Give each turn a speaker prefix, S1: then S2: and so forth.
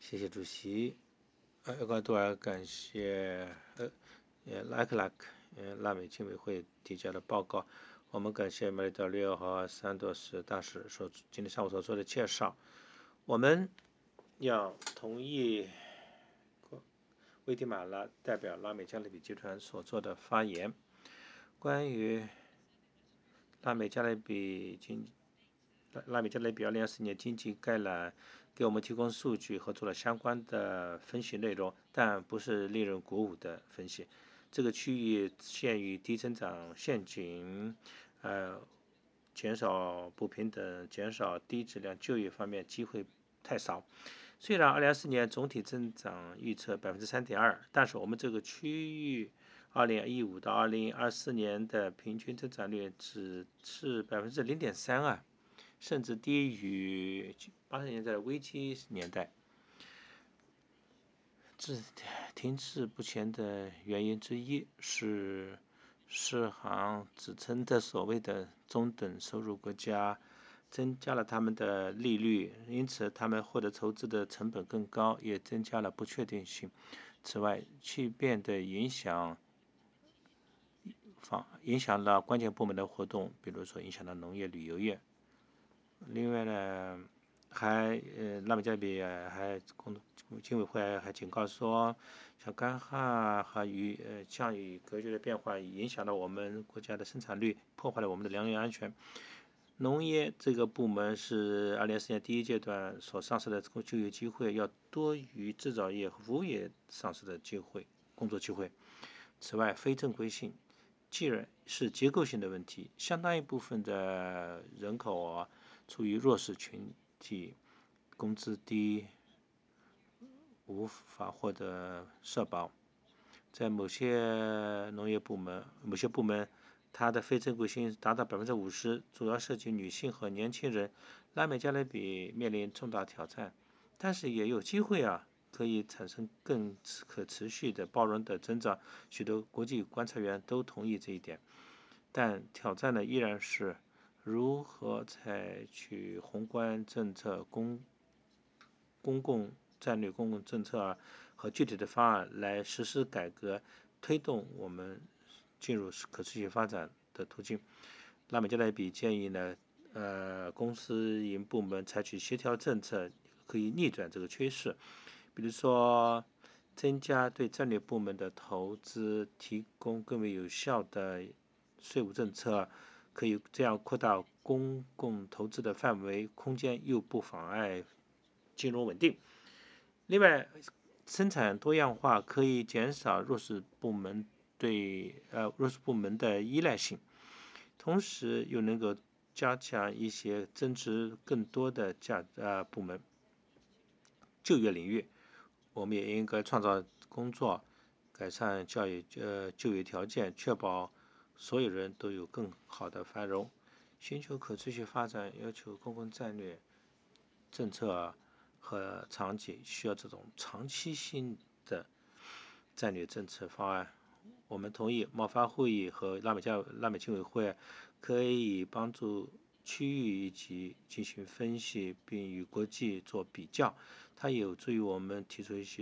S1: 谢谢主席。厄瓜多尔感谢拉克拉克拉美经委会提交的报告。我们感谢马里德利奥和桑多斯大使今天上午所做的介绍。我们要同意危地马拉代表拉美加勒比集团所做的发言，关于拉美加勒比2024年经济概览给我们提供数据和做了相关的分析内容，但不是令人鼓舞的分析。这个区域陷于低增长陷阱，减少不平等、减少低质量就业方面机会太少。虽然2024年总体增长预测3.2%，但是我们这个区域2015到2024年的平均增长率只是0.3%啊。甚至低于80年代的危机年代。停滞不前的原因之一是世行指称的所谓的中等收入国家增加了他们的利率，因此他们获得投资的成本更高，也增加了不确定性。此外，气变的影响了关键部门的活动，比如说影响了农业、旅游业。另外呢，拉美加勒比经委会还警告说，像干旱和降雨格局的变化影响了我们国家的生产率，破坏了我们的粮食安全。农业这个部门是2024年第一阶段所丧失的就业机会要多于制造业和服务业丧失的工作机会。此外，非正规性既然是结构性的问题，相当一部分的人口处于弱势群体，工资低，无法获得社保。在某些部门，它的非正规性达到50%，主要涉及女性和年轻人。拉美加勒比面临重大挑战，但是也有机会可以产生更可持续的包容的增长。许多国际观察员都同意这一点，但挑战呢依然是如何采取宏观政策、公共战略、公共政策和具体的方案来实施改革，推动我们进入可持续发展的途径。拉美加勒比建议呢，公私营部门采取协调政策，可以逆转这个趋势。比如说，增加对战略部门的投资，提供更为有效的税务政策，可以这样扩大公共投资的范围空间，又不妨碍金融稳定。另外，生产多样化可以减少弱势部门的依赖性，同时又能够加强一些增值更多的部门。就业领域，我们也应该创造工作，改善就业条件，确保所有人都有更好的繁荣。寻求可持续发展要求公共战略政策和场景需要这种长期性的战略政策方案。我们同意贸发会议和拉美经委会可以帮助区域一级进行分析，并与国际做比较，它有助于我们提出一些